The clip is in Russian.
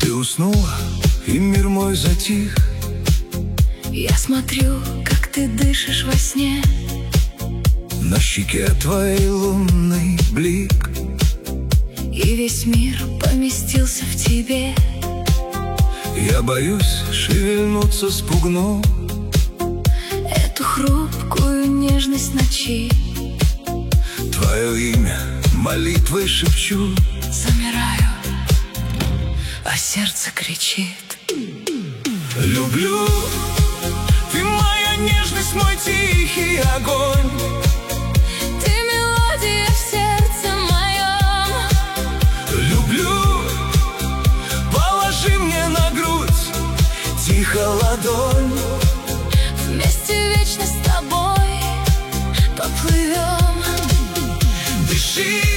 Ты уснула, и мир мой затих. Я смотрю, как ты дышишь во сне. На щеке твоей лунный блик, и весь мир поместился в тебе. Я боюсь шевельнуться, спугну эту хрупкую нежность ночи. Твое имя молитвой шепчу. Замираю, а сердце кричит: люблю, ты моя нежность, мой тихий огонь. Ты мелодия в сердце моем. Люблю, положи мне на грудь тихо ладонь. Вместе вечно с тобой поплывем. Дыши